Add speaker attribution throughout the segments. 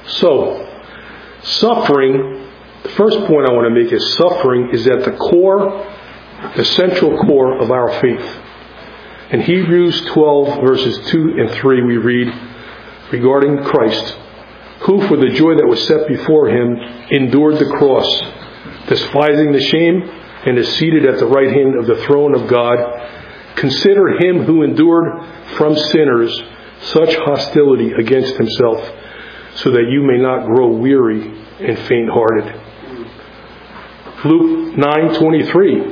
Speaker 1: So, suffering, the first point I want to make is suffering is at the core, the central core of our faith. In Hebrews 12 verses 2 and 3 we read regarding Christ, who for the joy that was set before him endured the cross, despising the shame, and is seated at the right hand of the throne of God. Consider him who endured from sinners such hostility against himself, so that you may not grow weary and faint-hearted. Luke 9:23.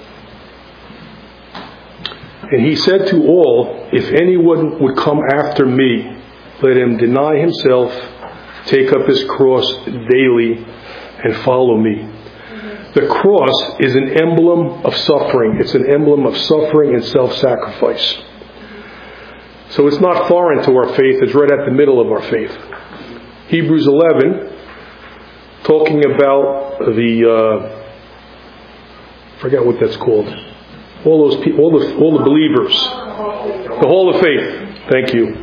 Speaker 1: And he said to all, if anyone would come after me, let him deny himself, take up his cross daily, and follow me. The cross is an emblem of suffering. It's an emblem of suffering and self-sacrifice. So it's not foreign to our faith. It's right at the middle of our faith. Hebrews 11, talking about forget what that's called. All those people, all the believers, the Hall of Faith. Thank you.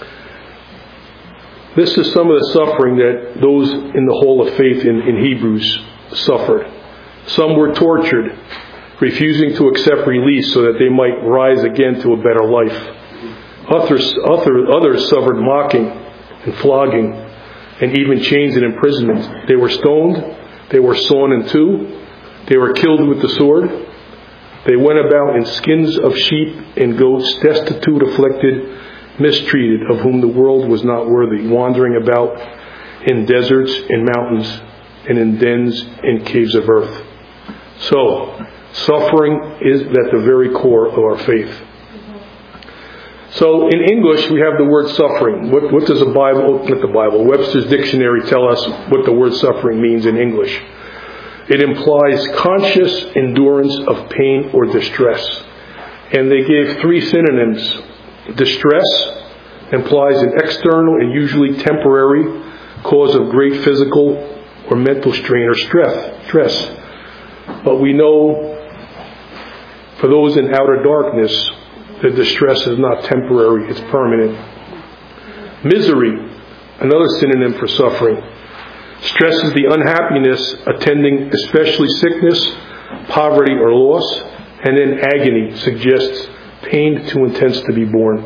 Speaker 1: This is some of the suffering that those in the Hall of Faith in Hebrews suffered. Some were tortured, refusing to accept release so that they might rise again to a better life. Others suffered mocking and flogging, and even chains and imprisonment. They were stoned. They were sawn in two. They were killed with the sword. They went about in skins of sheep and goats, destitute, afflicted, mistreated, of whom the world was not worthy, wandering about in deserts and mountains and in dens and caves of earth. So, suffering is at the very core of our faith. So, in English, we have the word suffering. What does Webster's Dictionary tell us what the word suffering means in English? It implies conscious endurance of pain or distress. And they gave three synonyms. Distress implies an external and usually temporary cause of great physical or mental strain or stress. But we know, for those in outer darkness, the distress is not temporary, it's permanent. Misery, another synonym for suffering, stresses the unhappiness attending especially sickness, poverty, or loss, and then agony suggests pain too intense to be borne.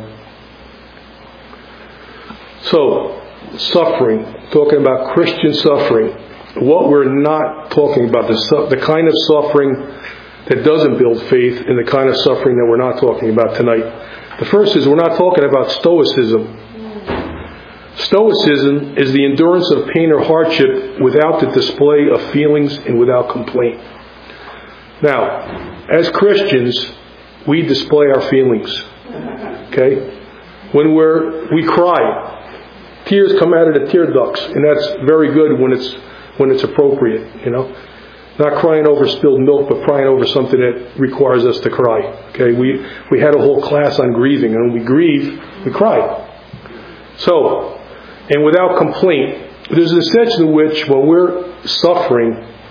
Speaker 1: So, suffering, talking about Christian suffering, what we're not talking about, the kind of suffering that doesn't build faith and the kind of suffering that we're not talking about tonight. The first is we're not talking about stoicism. Stoicism is the endurance of pain or hardship without the display of feelings and without complaint. Now, as Christians, we display our feelings. Okay? When we cry, tears come out of the tear ducts, and that's very good when it's appropriate, Not crying over spilled milk, but crying over something that requires us to cry. Okay? We had a whole class on grieving, and when we grieve, we cry. So, and without complaint, there's a sense in which when we're suffering,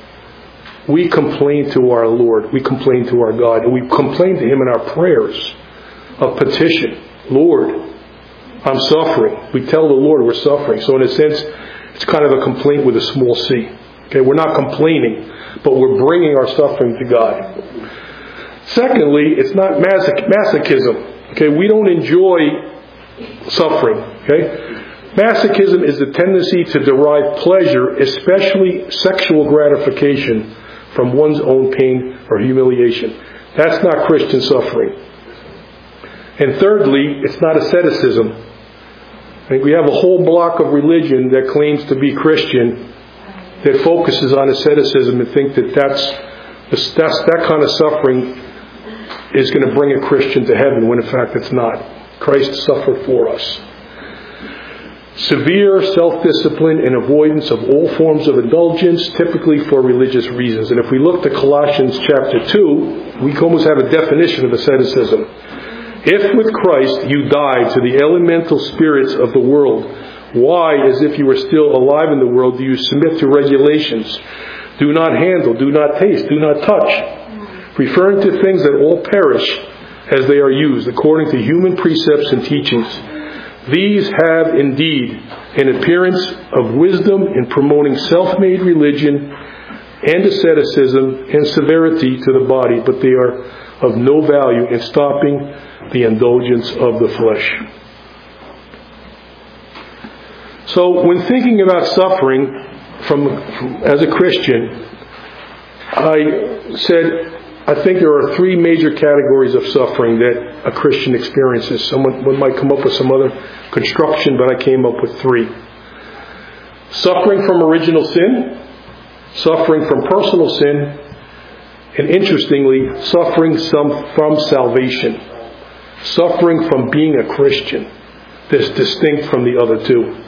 Speaker 1: we complain to our Lord, we complain to our God, and we complain to Him in our prayers of petition. Lord, I'm suffering. We tell the Lord we're suffering. So in a sense, it's kind of a complaint with a small c. Okay, we're not complaining, but we're bringing our suffering to God. Secondly, it's not masochism. Okay, we don't enjoy suffering. Okay, masochism is the tendency to derive pleasure, especially sexual gratification, from one's own pain or humiliation. That's not Christian suffering. And thirdly, it's not asceticism. We have a whole block of religion that claims to be Christian that focuses on asceticism and think that that kind of suffering is going to bring a Christian to heaven, when in fact it's not. Christ suffered for us. Severe self-discipline and avoidance of all forms of indulgence, typically for religious reasons. And if we look to Colossians chapter 2, we almost have a definition of asceticism. If with Christ you died to the elemental spirits of the world, why, as if you were still alive in the world, do you submit to regulations? Do not handle, do not taste, do not touch, referring to things that all perish as they are used, according to human precepts and teachings. These have indeed an appearance of wisdom in promoting self-made religion and asceticism and severity to the body, but they are of no value in stopping the indulgence of the flesh. So when thinking about suffering as a Christian, I think there are three major categories of suffering that a Christian experiences. Someone might come up with some other construction, but I came up with three. Suffering from original sin, suffering from personal sin, and interestingly, suffering from salvation. Suffering from being a Christian that's distinct from the other two.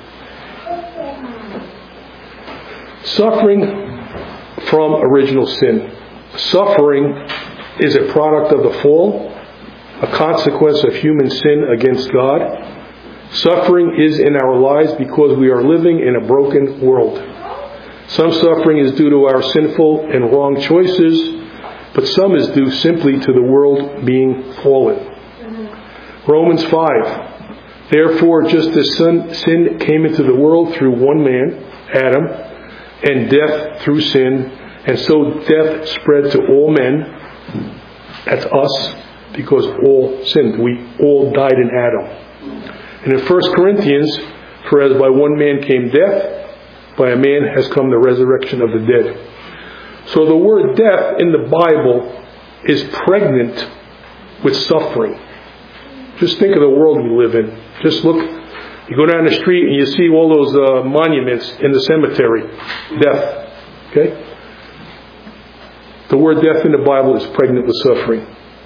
Speaker 1: Suffering from original sin. Suffering is a product of the fall, a consequence of human sin against God. Suffering is in our lives because we are living in a broken world. Some suffering is due to our sinful and wrong choices, but some is due simply to the world being fallen. Romans 5. Therefore, just as sin came into the world through one man, Adam, and death through sin, and so death spread to all men. That's us, because all sinned. We all died in Adam. And in 1 Corinthians, for as by one man came death, by a man has come the resurrection of the dead. So the word death in the Bible is pregnant with suffering. Just think of the world we live in. Just look, you go down the street and you see all those monuments in the cemetery. Death. Okay? The word death in the Bible is pregnant with suffering.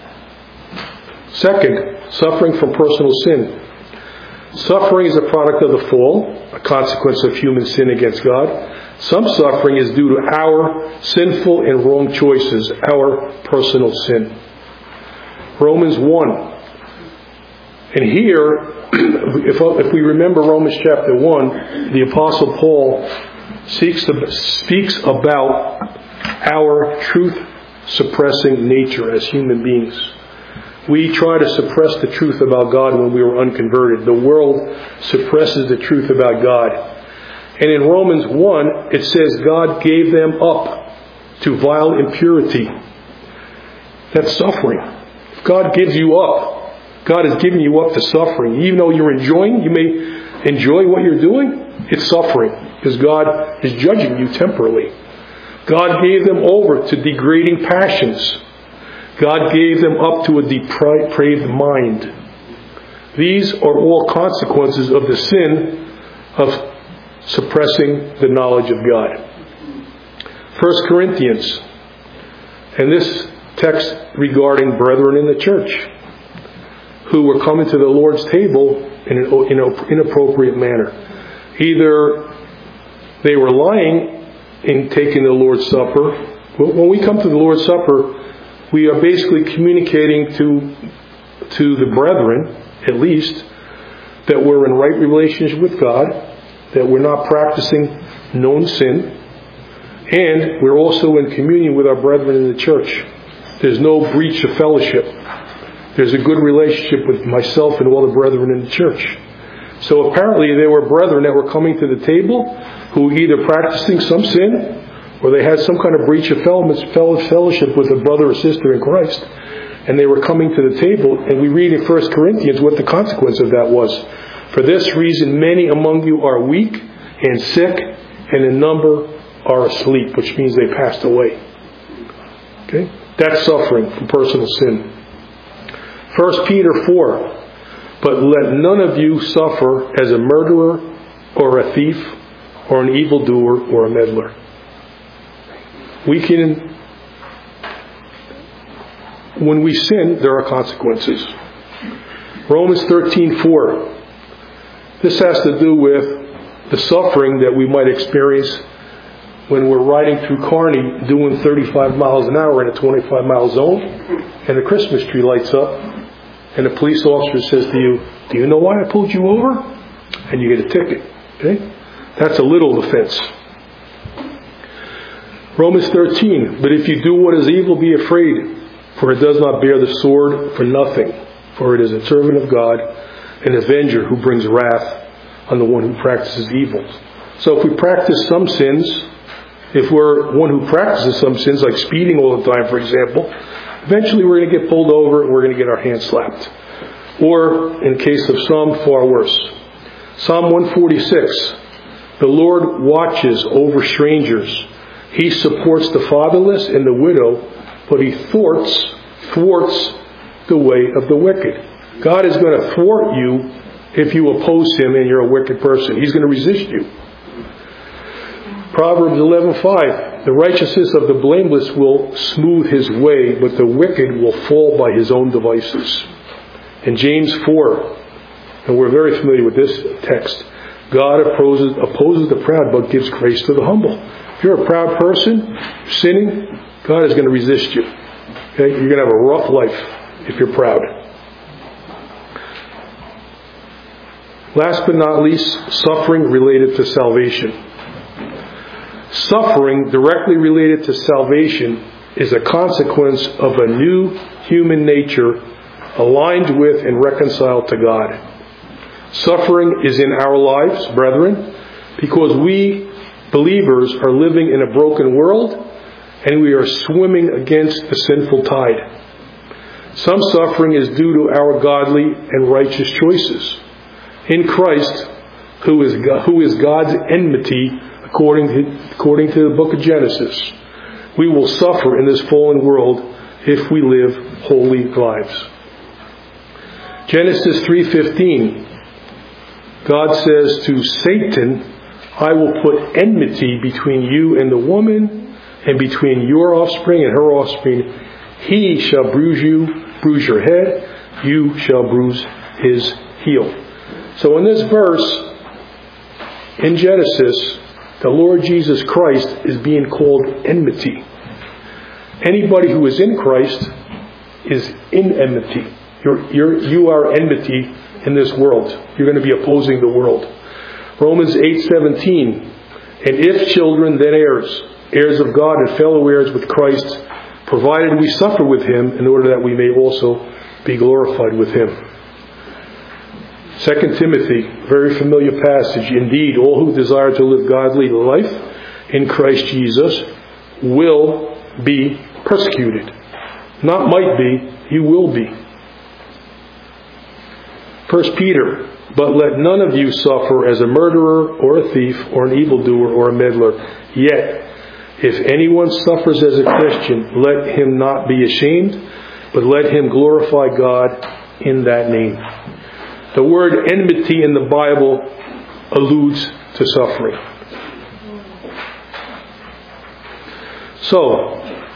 Speaker 1: Second, suffering from personal sin. Suffering is a product of the fall, a consequence of human sin against God. Some suffering is due to our sinful and wrong choices, our personal sin. Romans 1. And here, if we remember Romans chapter 1, the Apostle Paul speaks about our truth-suppressing nature as human beings. We try to suppress the truth about God when we were unconverted. The world suppresses the truth about God. And in Romans 1, it says God gave them up to vile impurity. That's suffering. If God gives you up, God has given you up to suffering. Even though you're enjoying, you may enjoy what you're doing, it's suffering. Because God is judging you temporarily. God gave them over to degrading passions. God gave them up to a depraved mind. These are all consequences of the sin of suppressing the knowledge of God. 1 Corinthians, and this text regarding brethren in the church who were coming to the Lord's table in an inappropriate manner. Either they were lying in taking the Lord's Supper. When we come to the Lord's Supper, we are basically communicating to the brethren, at least, that we're in right relationship with God, that we're not practicing known sin, and we're also in communion with our brethren in the church. There's no breach of fellowship. There's a good relationship with myself and all the brethren in the church. So apparently there were brethren that were coming to the table who were either practicing some sin or they had some kind of breach of fellowship with a brother or sister in Christ. And they were coming to the table, and we read in 1 Corinthians what the consequence of that was. For this reason many among you are weak and sick, and a number are asleep, which means they passed away. Okay? That's suffering from personal sin. 1 Peter 4. But let none of you suffer as a murderer or a thief or an evildoer or a meddler. When we sin, there are consequences. Romans 13:4. This has to do with the suffering that we might experience when we're riding through Kearney doing 35 miles an hour in a 25-mile zone, and the Christmas tree lights up, and the police officer says to you, "Do you know why I pulled you over?" And you get a ticket. Okay? That's a little offense. Romans 13. But if you do what is evil, be afraid, for it does not bear the sword for nothing, for it is a servant of God, an avenger who brings wrath on the one who practices evil. So if we practice some sins, if we're one who practices some sins, like speeding all the time, for example, eventually we're going to get pulled over and we're going to get our hands slapped. Or, in case of some, far worse. Psalm 146, the Lord watches over strangers. He supports the fatherless and the widow, but He thwarts the way of the wicked. God is going to thwart you if you oppose Him and you're a wicked person. He's going to resist you. Proverbs 11:5, the righteousness of the blameless will smooth his way, but the wicked will fall by his own devices. In James 4, and we're very familiar with this text, God opposes the proud but gives grace to the humble. If you're a proud person, sinning, God is going to resist you. Okay? You're going to have a rough life if you're proud. Last but not least, suffering related to salvation. Suffering directly related to salvation is a consequence of a new human nature aligned with and reconciled to God. Suffering is in our lives, brethren, because we believers are living in a broken world and we are swimming against the sinful tide. Some suffering is due to our godly and righteous choices. In Christ, who is God's enmity, according to the book of Genesis, we will suffer in this fallen world if we live holy lives. Genesis 3:15, God says to Satan, I will put enmity between you and the woman, and between your offspring and her offspring. He shall bruise your head, you shall bruise his heel. So in this verse, in Genesis, the Lord Jesus Christ is being called enmity. Anybody who is in Christ is in enmity. You are enmity in this world. You're going to be opposing the world. Romans 8:17, and if children, then heirs, heirs of God and fellow heirs with Christ, provided we suffer with Him, in order that we may also be glorified with Him. 2 Timothy, very familiar passage. Indeed, all who desire to live godly life in Christ Jesus will be persecuted. Not might be, you will be. 1 Peter, but let none of you suffer as a murderer or a thief or an evildoer or a meddler. Yet, if anyone suffers as a Christian, let him not be ashamed, but let him glorify God in that name. The word enmity in the Bible alludes to suffering. So,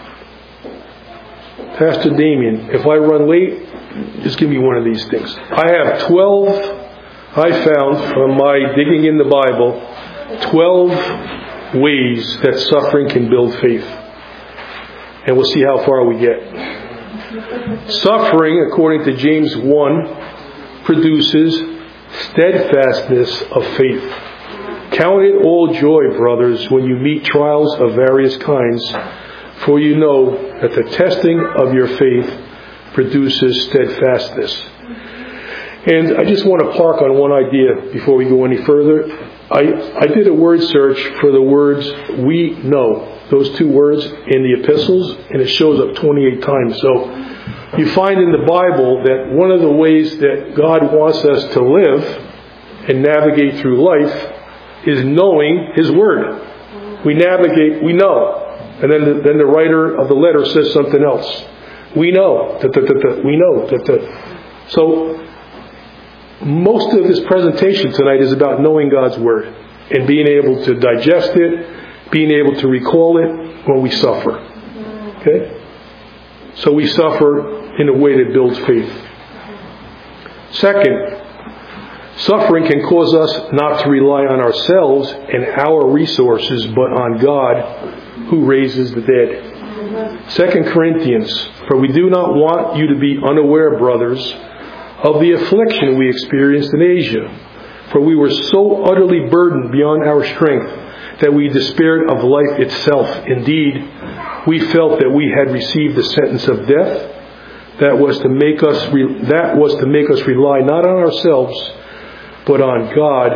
Speaker 1: Pastor Damien, if I run late, just give me one of these things. I have 12, I found from my digging in the Bible, 12 ways that suffering can build faith. And we'll see how far we get. Suffering, according to James 1, produces steadfastness of faith. Count it all joy, brothers, when you meet trials of various kinds, for you know that the testing of your faith produces steadfastness. And I just want to park on one idea before we go any further. I did a word search for the words we know, those two words in the epistles, and it shows up 28 times. So you find in the Bible that one of the ways that God wants us to live and navigate through life is knowing His Word. We navigate, we know. And then the writer of the letter says something else. We know. We know. So most of this presentation tonight is about knowing God's Word and being able to digest it, being able to recall it when we suffer. Okay? So we suffer in a way that builds faith. Second, suffering can cause us not to rely on ourselves and our resources, but on God who raises the dead. 2 Corinthians, for we do not want you to be unaware, brothers, of the affliction we experienced in Asia. For we were so utterly burdened beyond our strength that we despaired of life itself. Indeed, we felt that we had received the sentence of death. That was to make us rely not on ourselves, but on God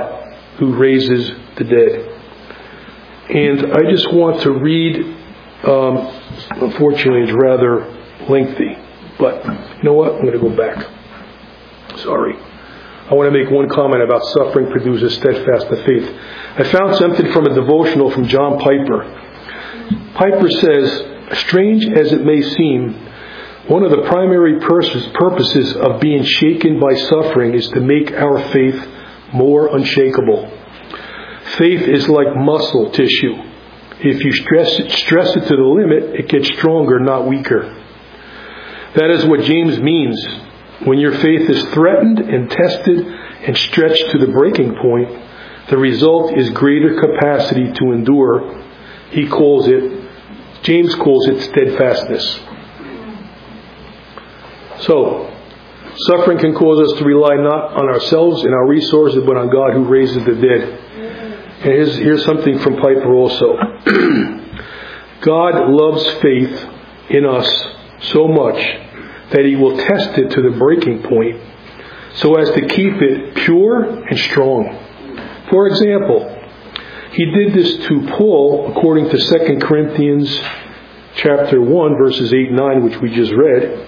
Speaker 1: who raises the dead. And I just want to read, unfortunately it's rather lengthy, but you know what? I'm going to go back. Sorry. I want to make one comment about suffering produces steadfastness of faith. I found something from a devotional from John Piper. Piper says, strange as it may seem, one of the primary purposes of being shaken by suffering is to make our faith more unshakable. Faith is like muscle tissue. If you stress it to the limit, it gets stronger, not weaker. That is what James means. When your faith is threatened and tested and stretched to the breaking point, the result is greater capacity to endure. James calls it steadfastness. So, suffering can cause us to rely not on ourselves and our resources, but on God who raises the dead. And here's something from Piper also. God loves faith in us so much that He will test it to the breaking point so as to keep it pure and strong. For example, He did this to Paul according to 2 Corinthians chapter 1, verses 8 and 9, which we just read.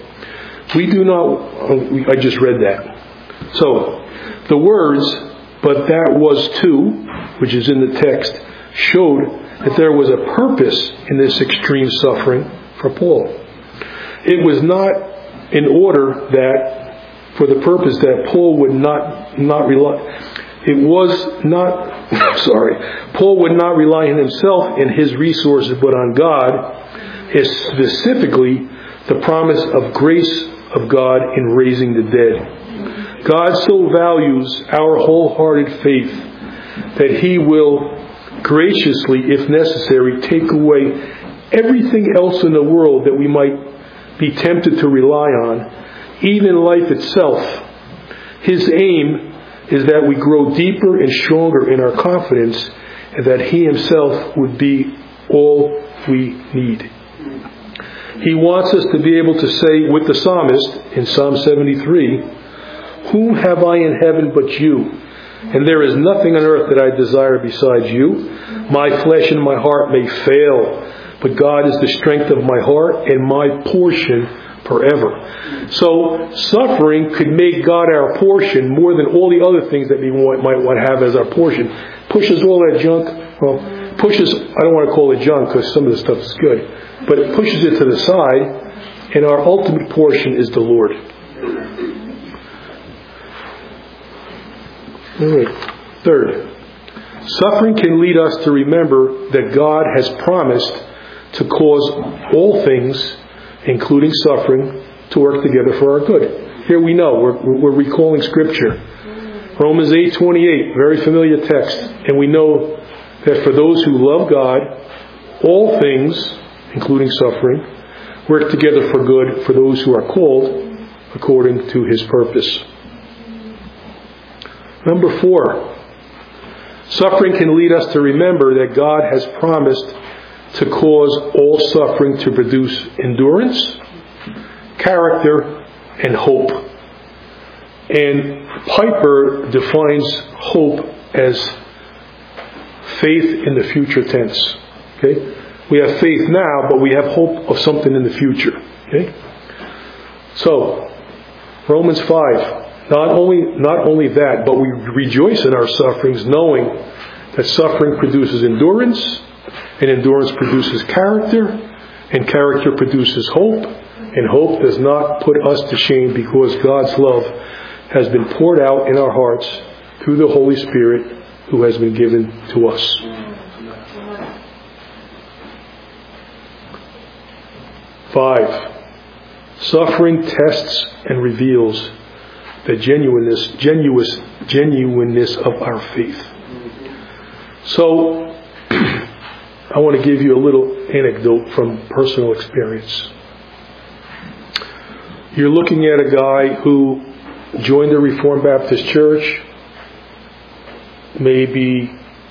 Speaker 1: I just read that. So, the words, but that was too, which is in the text, showed that there was a purpose in this extreme suffering for Paul. It was not in order that, for the purpose that Paul would not rely. It was not, Paul would not rely on himself and his resources, but on God, specifically the promise of grace of God in raising the dead. God so values our wholehearted faith that He will graciously, if necessary, take away everything else in the world that we might be tempted to rely on, even life itself. His aim is that we grow deeper and stronger in our confidence and that He Himself would be all we need. He wants us to be able to say with the psalmist in Psalm 73, "Whom have I in heaven but you? And there is nothing on earth that I desire besides you. My flesh and my heart may fail, but God is the strength of my heart and my portion forever." So suffering could make God our portion more than all the other things that we might want to have as our portion. Pushes all that junk, I don't want to call it junk because some of the stuff is good, but it pushes it to the side, and our ultimate portion is the Lord. All right. Third, suffering can lead us to remember that God has promised to cause all things, including suffering, to work together for our good. Here we know, we're recalling Scripture. Romans 8:28, very familiar text. And we know that for those who love God, all things, including suffering, work together for good for those who are called according to His purpose. Number 4, suffering can lead us to remember that God has promised to cause all suffering to produce endurance, character, and hope. And Piper defines hope as faith in the future tense. Okay? We have faith now, but we have hope of something in the future. Okay? So, Romans 5. Not only that, but we rejoice in our sufferings, knowing that suffering produces endurance, and endurance produces character, and character produces hope, and hope does not put us to shame because God's love has been poured out in our hearts through the Holy Spirit who has been given to us. Five, suffering tests and reveals the genuineness of our faith. So, I want to give you a little anecdote from personal experience. You're looking at a guy who joined the Reformed Baptist Church, maybe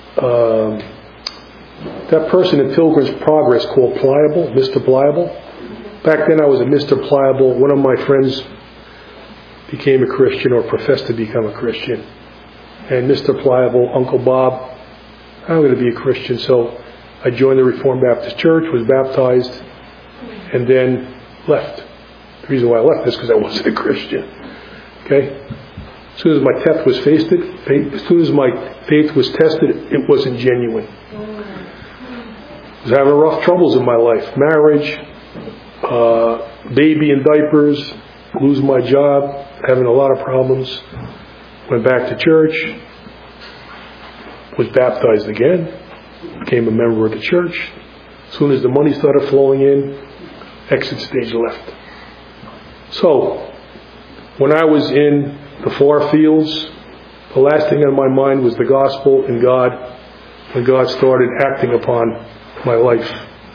Speaker 1: that person in Pilgrim's Progress called Pliable, Mr. Pliable. Back then I was a Mr. Pliable. One of my friends became a Christian or professed to become a Christian. And Mr. Pliable, Uncle Bob, I'm going to be a Christian. So I joined the Reformed Baptist Church, was baptized, and then left. The reason why I left is because I wasn't a Christian. Okay? As soon as my faith was tested, it wasn't genuine. I was having rough troubles in my life. Marriage, baby in diapers, lose my job, having a lot of problems. Went back to church, was baptized again, became a member of the church. As soon as the money started flowing in, exit stage left. So, when I was in the far fields, the last thing on my mind was the gospel and God, when God started acting upon my life.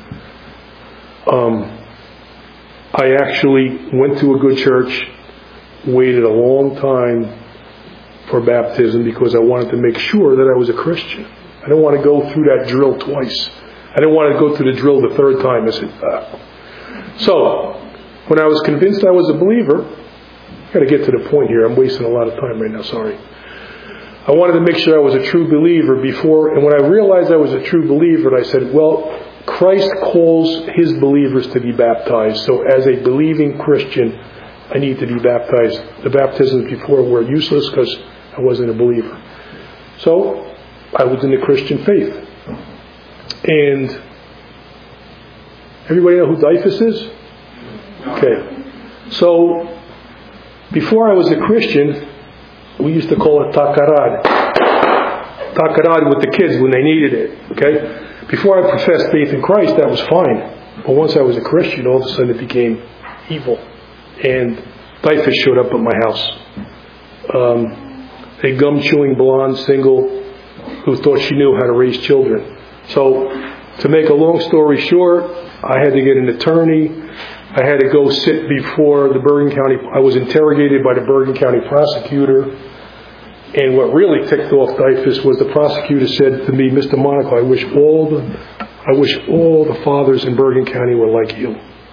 Speaker 1: I actually went to a good church, waited a long time for baptism because I wanted to make sure that I was a Christian. I didn't want to go through that drill twice. I didn't want to go through the drill the third time. I said, So, when I was convinced I was a believer, I've got to get to the point here. I'm wasting a lot of time right now, sorry. I wanted to make sure I was a true believer before, and when I realized I was a true believer, I said, well, Christ calls His believers to be baptized. So as a believing Christian, I need to be baptized. The baptisms before were useless because I wasn't a believer. So I was in the Christian faith. And everybody know who Dyfus is? Okay. So before I was a Christian, we used to call it takarad. Takarad with the kids when they needed it. Okay? Before I professed faith in Christ, that was fine. But once I was a Christian, all of a sudden it became evil. And Dyfus showed up at my house. A gum-chewing blonde single who thought she knew how to raise children. So, to make a long story short, I had to get an attorney. I had to go sit before the Bergen County. I was interrogated by the Bergen County prosecutor. And what really ticked off Dyfus was the prosecutor said to me, Mr. Monaco, I wish all the fathers in Bergen County were like you.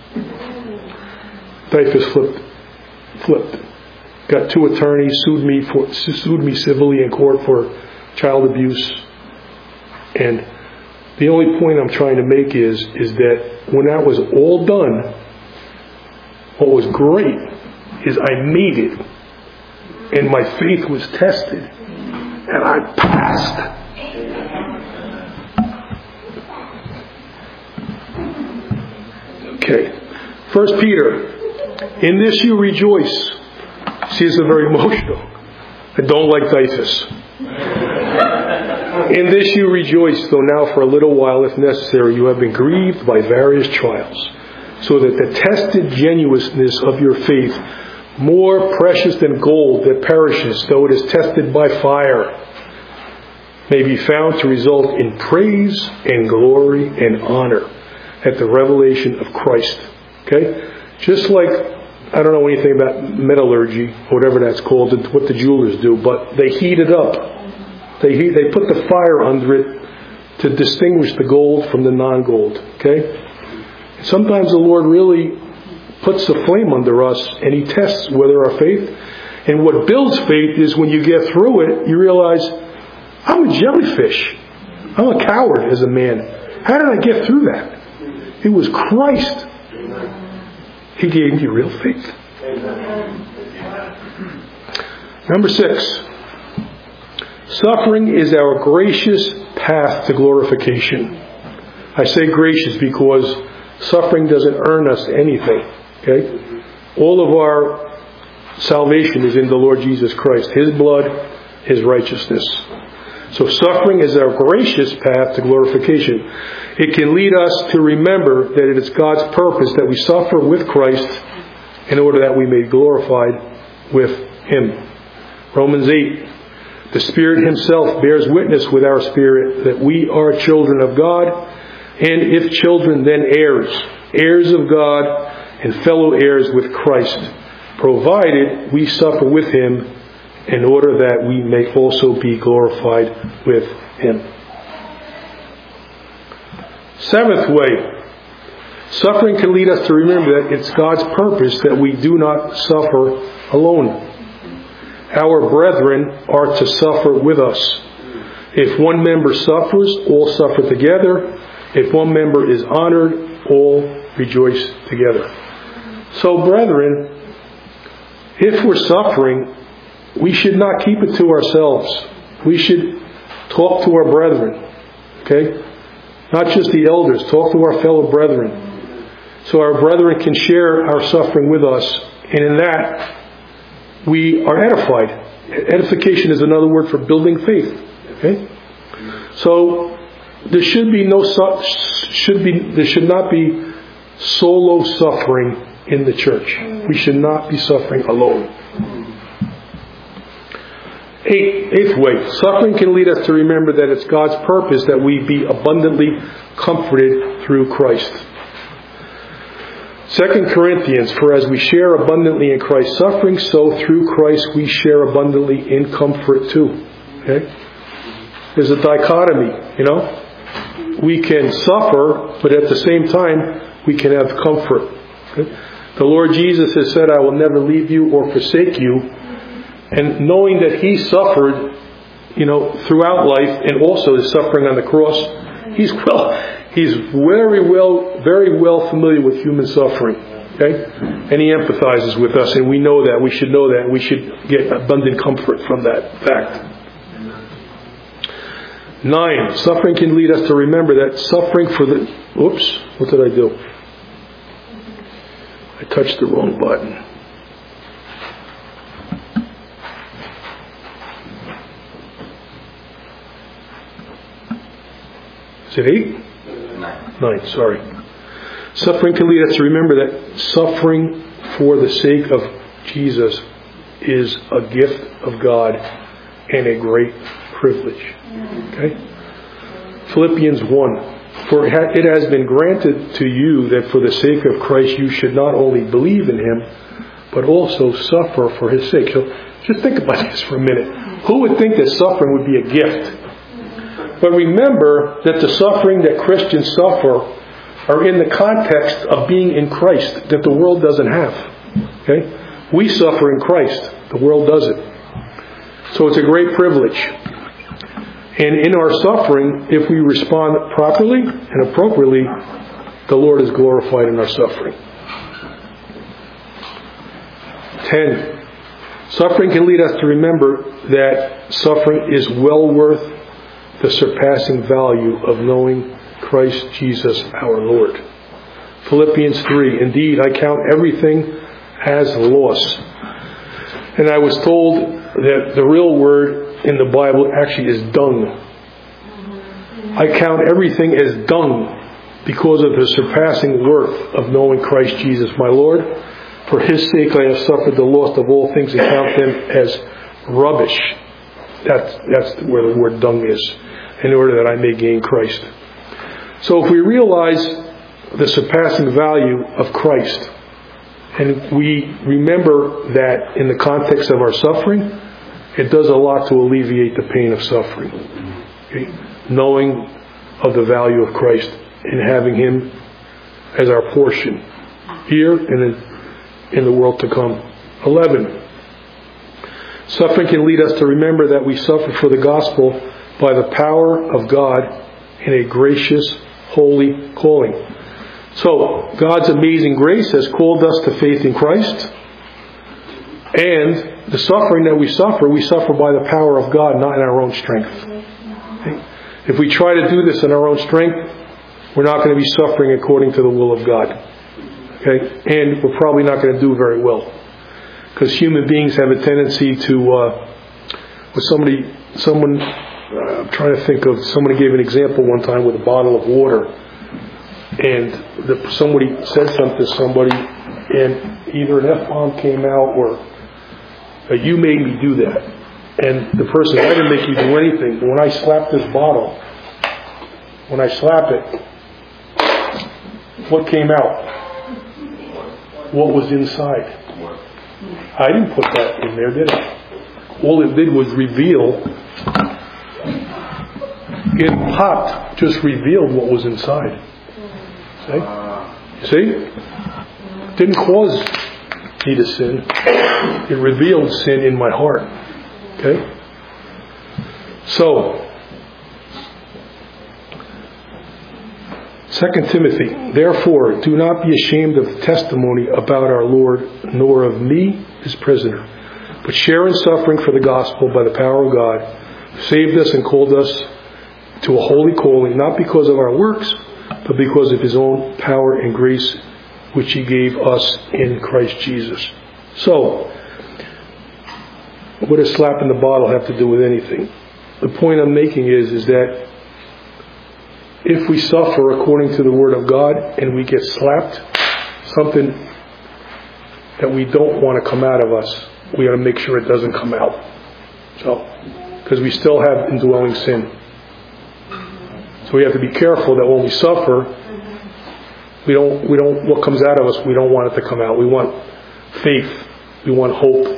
Speaker 1: Dyfus flipped. Got 2 attorneys, sued me civilly in court for child abuse. And the only point I'm trying to make is that when that was all done, what was great is I made it. And my faith was tested. And I passed. Okay. 1 Peter. In this you rejoice. See, it's very emotional. I don't like Dyfus. In this you rejoice, though now for a little while, if necessary, you have been grieved by various trials, so that the tested genuineness of your faith, more precious than gold that perishes, though it is tested by fire, may be found to result in praise and glory and honor at the revelation of Christ. Okay? Just like, I don't know anything about metallurgy, or whatever that's called, what the jewelers do, but they heat it up. They put the fire under it to distinguish the gold from the non-gold. Okay? Sometimes the Lord really puts a flame under us, and He tests whether our faith. And what builds faith is when you get through it, you realize, I'm a jellyfish. I'm a coward as a man. How did I get through that? It was Christ. He gave me real faith. Number 6. Suffering is our gracious path to glorification. I say gracious because suffering doesn't earn us anything. Okay? All of our salvation is in the Lord Jesus Christ. His blood, His righteousness. So suffering is our gracious path to glorification. It can lead us to remember that it is God's purpose that we suffer with Christ in order that we may be glorified with Him. Romans 8. The Spirit Himself bears witness with our spirit that we are children of God, and if children, then heirs, heirs of God, and fellow heirs with Christ, provided we suffer with Him in order that we may also be glorified with Him. 7th way, suffering can lead us to remember that it's God's purpose that we do not suffer alone. our brethren are to suffer with us. If one member suffers, all suffer together. If one member is honored, all rejoice together. So, brethren, if we're suffering, we should not keep it to ourselves. We should talk to our brethren. Okay? Not just the elders. Talk to our fellow brethren. So our brethren can share our suffering with us. And in that, we are edified. Edification is another word for building faith. Okay? So there should not be solo suffering in the church. We should not be suffering alone. Eighth way, suffering can lead us to remember that it's God's purpose that we be abundantly comforted through Christ. 2 Corinthians, for as we share abundantly in Christ's suffering, so through Christ we share abundantly in comfort too. Okay? There's a dichotomy, We can suffer, but at the same time, we can have comfort. Okay? The Lord Jesus has said, I will never leave you or forsake you. And knowing that He suffered, throughout life, and also His suffering on the cross, He's very well familiar with human suffering. Okay? And He empathizes with us, and we know that. We should know that. We should get abundant comfort from that fact. 9. Suffering can lead us to remember that suffering for the... Oops, what did I do? I touched the wrong button. Is it 8? 9, sorry. Suffering can lead us to remember that suffering for the sake of Jesus is a gift of God and a great privilege. Okay? Philippians 1. For it has been granted to you that for the sake of Christ you should not only believe in Him, but also suffer for His sake. So just think about this for a minute. Who would think that suffering would be a gift? But remember that the suffering that Christians suffer are in the context of being in Christ, that the world doesn't have. Okay? We suffer in Christ. The world doesn't. So it's a great privilege. And in our suffering, if we respond properly and appropriately, the Lord is glorified in our suffering. 10. Suffering can lead us to remember that suffering is well worth the surpassing value of knowing Christ Jesus our Lord. Philippians 3. Indeed, I count everything as loss. And I was told that the real word in the Bible actually is dung. I count everything as dung because of the surpassing worth of knowing Christ Jesus my Lord. For His sake I have suffered the loss of all things and count them as rubbish. That's where the word dung is. In order that I may gain Christ. So if we realize the surpassing value of Christ, and we remember that in the context of our suffering, it does a lot to alleviate the pain of suffering. Okay? Knowing of the value of Christ and having Him as our portion here and in the world to come. 11. Suffering can lead us to remember that we suffer for the gospel by the power of God in a gracious, holy calling. So, God's amazing grace has called us to faith in Christ. And the suffering that we suffer by the power of God, not in our own strength. Okay? If we try to do this in our own strength, we're not going to be suffering according to the will of God. Okay? And we're probably not going to do very well. Because human beings have a tendency to, I'm trying to think of, somebody gave an example one time with a bottle of water. And somebody said something to somebody, and either an F-bomb came out or you made me do that. And the person, I didn't make you do anything. But when I slap this bottle, when I slap it, what came out? What was inside? I didn't put that in there, did I? All it did was reveal. It popped, just revealed what was inside. See? It didn't cause me to sin. It revealed sin in my heart. Okay? So, 2 Timothy, therefore, do not be ashamed of the testimony about our Lord, nor of me, his prisoner, but share in suffering for the gospel by the power of God, who saved us and called us to a holy calling, not because of our works, but because of his own power and grace, which he gave us in Christ Jesus. So, what does slap in the bottle have to do with anything? The point I'm making is that if we suffer according to the Word of God and we get slapped, something that we don't want to come out of us, we got to make sure it doesn't come out. So, because we still have indwelling sin. So we have to be careful that when we suffer, we don't what comes out of us, we don't want it to come out. We want faith. We want hope.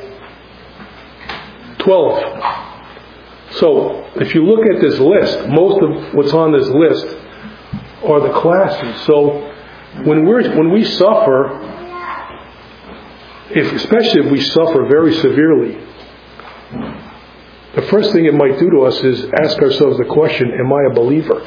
Speaker 1: 12. So, if you look at this list, most of what's on this list are the classes. So, when we suffer, especially if we suffer very severely, the first thing it might do to us is ask ourselves the question, am I a believer?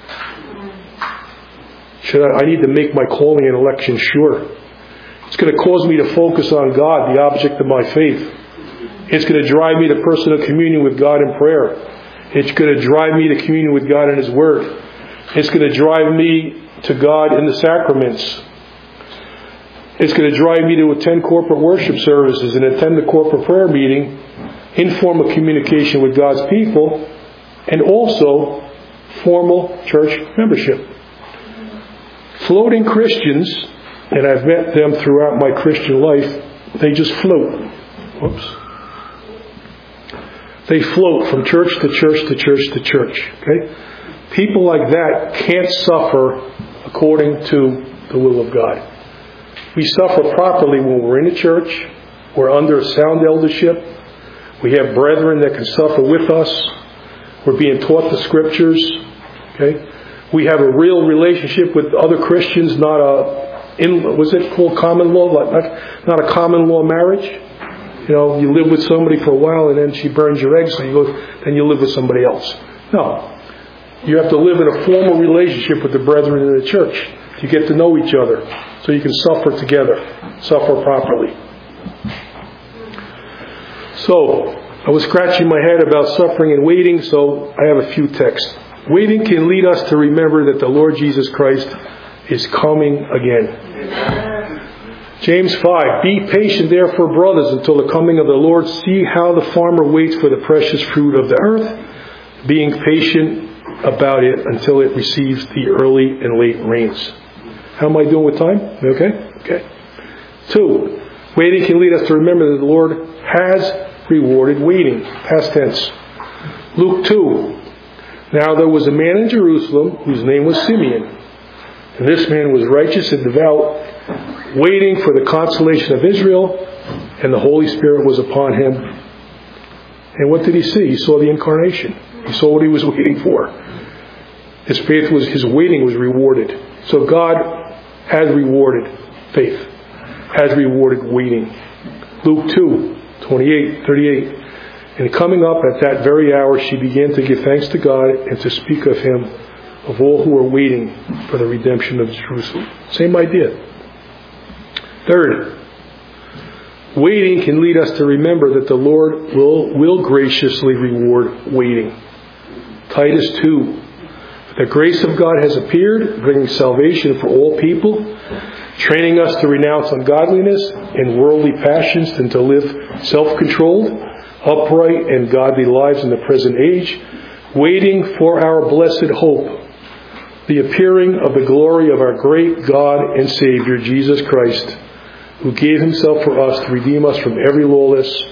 Speaker 1: I need to make my calling and election sure. It's going to cause me to focus on God, the object of my faith. It's going to drive me to personal communion with God in prayer. It's going to drive me to communion with God in his Word. It's going to drive me to God in the sacraments. It's going to drive me to attend corporate worship services and attend the corporate prayer meeting, informal communication with God's people, and also formal church membership. Floating Christians, and I've met them throughout my Christian life, they just float. Whoops. They float from church to church to church to church. Okay? People like that can't suffer according to the will of God. We suffer properly when we're in a church. We're under sound eldership. We have brethren that can suffer with us. We're being taught the Scriptures. Okay? We have a real relationship with other Christians, not what's it called, common law? Not a common law marriage. You know, you live with somebody for a while and then she burns your eggs, so then you live with somebody else. No. You have to live in a formal relationship with the brethren in the church to get to know each other, so you can suffer together, suffer properly. So, I was scratching my head about suffering and waiting, so I have a few texts. Waiting can lead us to remember that the Lord Jesus Christ is coming again. James 5, be patient therefore, brothers, until the coming of the Lord. See how the farmer waits for the precious fruit of the earth, being patient about it until it receives the early and late rains. How am I doing with time? Okay. 2, waiting can lead us to remember that the Lord has rewarded waiting. Past tense. Luke 2, now there was a man in Jerusalem whose name was Simeon. And this man was righteous and devout, waiting for the consolation of Israel, and the Holy Spirit was upon him. And what did he see? He saw the incarnation. He saw what he was waiting for. His waiting was rewarded. So God has rewarded faith, has rewarded waiting. Luke 2, 28, 38. And coming up at that very hour, she began to give thanks to God and to speak of him, of all who are waiting for the redemption of Jerusalem. Same idea. 3rd, waiting can lead us to remember that the Lord will graciously reward waiting. Titus 2, the grace of God has appeared, bringing salvation for all people, training us to renounce ungodliness and worldly passions and to live self-controlled, upright, and godly lives in the present age, waiting for our blessed hope, the appearing of the glory of our great God and Savior, Jesus Christ, who gave himself for us to redeem us from every lawlessness,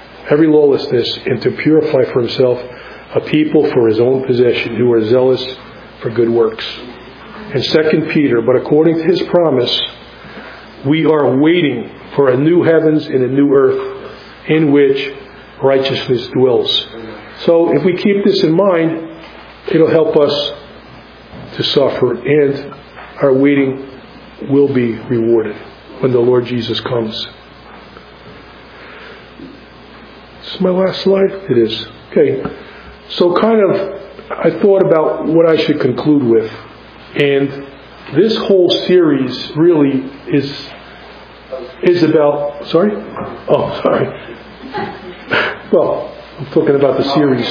Speaker 1: and to purify for himself a people for his own possession, who are zealous for good works. And 2 Peter, but according to his promise, we are waiting for a new heavens and a new earth in which righteousness dwells. So if we keep this in mind, it'll help us to suffer, and our waiting will be rewarded when the Lord Jesus comes. Is my last slide? It is. Okay. So I thought about what I should conclude with. And this whole series really is about... Sorry? Oh, sorry. Well, I'm talking about the series.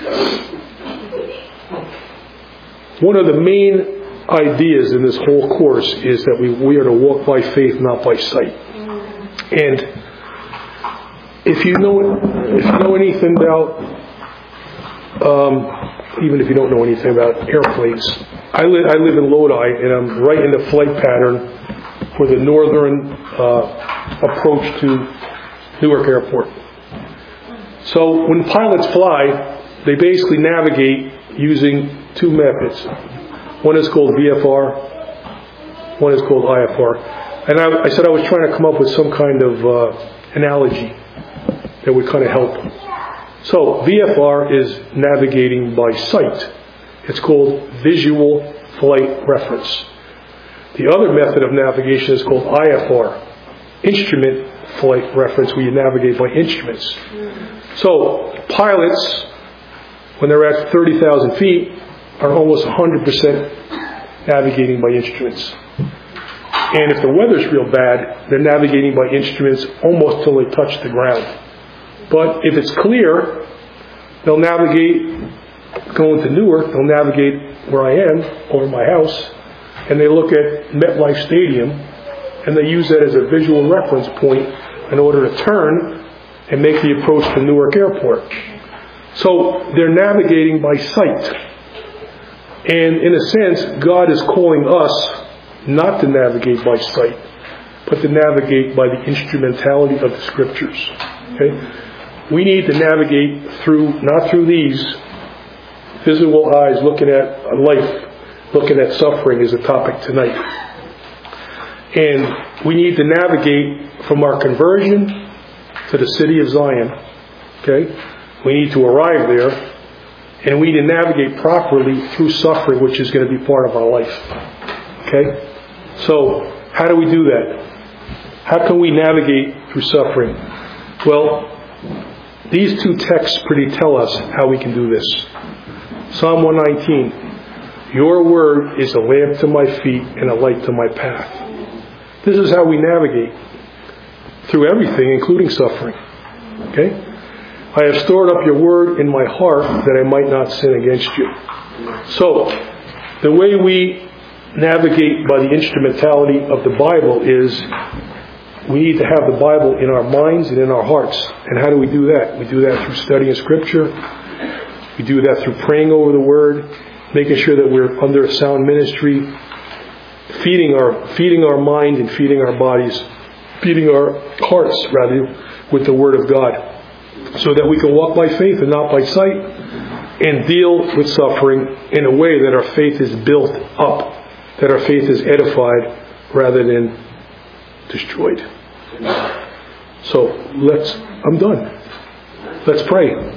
Speaker 1: One of the main ideas in this whole course is that we are to walk by faith, not by sight. And if you know anything about, even if you don't know anything about airplanes, I live in Lodi, and I'm right in the flight pattern for the northern approach to Newark Airport. So when pilots fly, they basically navigate using two methods. One is called VFR, one is called IFR. And I said I was trying to come up with some kind of analogy that would kind of help. So VFR is navigating by sight. It's called visual flight reference. The other method of navigation is called IFR, instrument flight reference, where you navigate by instruments. So pilots, when they're at 30,000 feet, are almost 100% navigating by instruments. And if the weather's real bad, they're navigating by instruments almost till they touch the ground. But if it's clear, they'll navigate, going to Newark, they'll navigate where I am, or my house, and they look at MetLife Stadium, and they use that as a visual reference point in order to turn and make the approach to Newark Airport. So they're navigating by sight. And in a sense, God is calling us not to navigate by sight, but to navigate by the instrumentality of the Scriptures. Okay? We need to navigate not through these physical eyes looking at life, looking at suffering is a topic tonight. And we need to navigate from our conversion to the city of Zion. Okay? We need to arrive there. And we need to navigate properly through suffering, which is going to be part of our life. Okay? So, how do we do that? How can we navigate through suffering? Well, these two texts pretty tell us how we can do this. Psalm 119. Your word is a lamp to my feet and a light to my path. This is how we navigate through everything, including suffering. Okay? I have stored up your word in my heart that I might not sin against you. So, the way we navigate by the instrumentality of the Bible is we need to have the Bible in our minds and in our hearts. And how do we do that? We do that through studying Scripture. We do that through praying over the Word, making sure that we're under a sound ministry, feeding our mind and feeding our bodies, feeding our hearts, rather, with the Word of God, so that we can walk by faith and not by sight, and deal with suffering in a way that our faith is built up, that our faith is edified rather than destroyed. So I'm done. Let's pray.